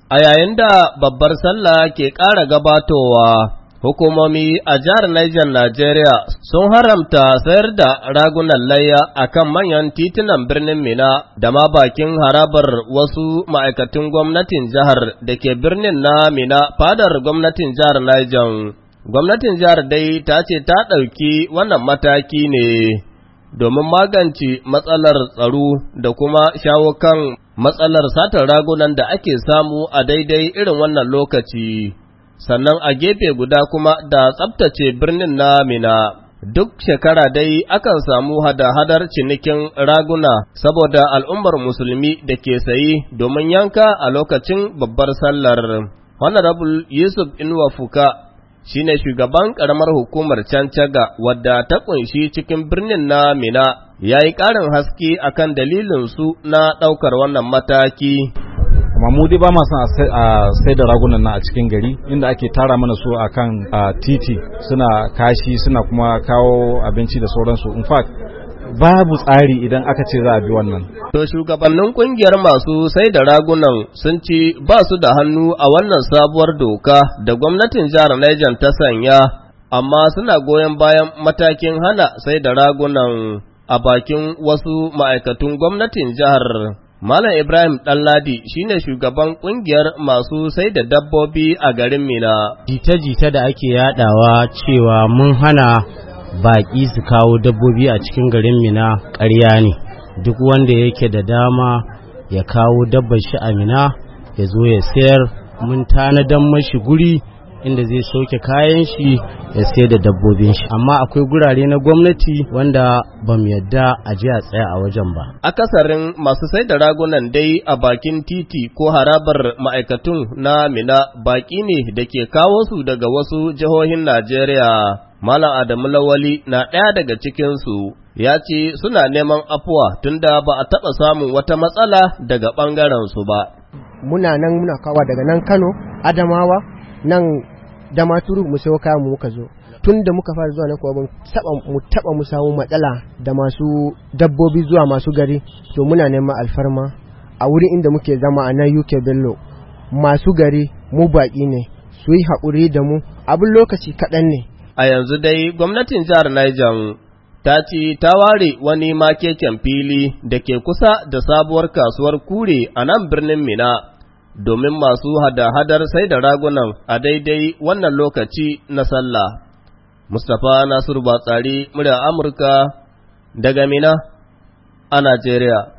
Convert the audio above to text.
A yayin da babbar sallah ke ƙara gabatowa, hukumomi a jihar Niger Najeriya sun haramta sayar da ragunan layya a kan manyan titunan birnin Mina da ma bakin harabar wasu ma'aikatan gwamnatin jihar da ke birnin na Mina fadar gwamnatin jihar Niger. Gwamnatin jihar dai ta ce ta ɗauki wannan mataki ne domin magance matsalar tsaro da kuma shawo kan matsalar satar ragunan da ake samu a daidai irin wannan lokaci, sannan a gefe guda kuma da tsabtace birnin na Mina. Duk shekara dai akan samu hada-hadar cinikin raguna saboda al'ummar musulmi da ke sayi domin yanka a lokacin babbar sallar. Honorable Yusuf Inuwa Fuka shi ne shugaban ƙaramar hukumar Cancaga wadda ta ƙunshi cikin birnin na Mina, ya yi ƙarin haske akan dalilinsu na ɗaukar wannan mataki. Amma mu dai ba ma son a sai da ragunan nan a cikin gari inda ake tara mana su akan titi suna kashi suna kuma kawo abinci da sauransu. In fact babu tsari idan aka ce za a bi wannan. To shugabannin kungiyar masu sai da ragunan sun ci ba su da hannu a wannan sabuwar doka da gwamnatin jihar Niger ta sanya, amma suna goyon bayan matakin hana sai da ragunan a bakin wasu ma'aikatun gwamnatin jihar. Malam Ibrahim Ɗanladi shine shugaban kungiyar masu sai da dabbobi a garin Mina. Jita-jita da ake yadawa cewa mun hana baƙi su kawo dabbobi a cikin garin Mina ƙarya ne. Duk wanda yake da dama ya kawo dabbar shi a Mina ya zo ya sayar, mun tanadan mashi guri inda zai soke kayan shi ya sayar da dabbobin shi, amma akwai gurare na gwamnati wanda ba mu yadda a je a tsaya a wajen ba. Akasarin masu sai da ragunan dai a bakin titi ko harabar ma'aikatun na Mina baƙi ne da ke kawo su daga wasu jihohin Najeriya. Malam Adamu Lawali na ɗaya daga cikinsu, ya ce suna neman afuwa tunda ba a taɓa samun wata matsala daga ɓangarensu ba. Muna kawa daga nan Kano, Adamawa, nan Damaturu mu sayo kayan mu muka zo. Tun da muka fara zuwa na kuwa mu taɓa mu samu matsala da masu dabbobi zuwa masu gari, to muna neman alfarma a wurin inda muke zama a nan UK Bello. Masu gari mu baƙi ne, su yi haƙuri da mu, abin lokaci kaɗan ne. A yanzu dai gwamnatin jihar Niger ta ce ta ware wani makeken fili da ke kusa da sabuwar kasuwar Kure a nan birnin Mina domin masu hada-hadar sai da ragunan a daidai wannan lokaci na sallah. Mustapha Nasiru Batsari, murya Amurka daga Mina a Najeriya.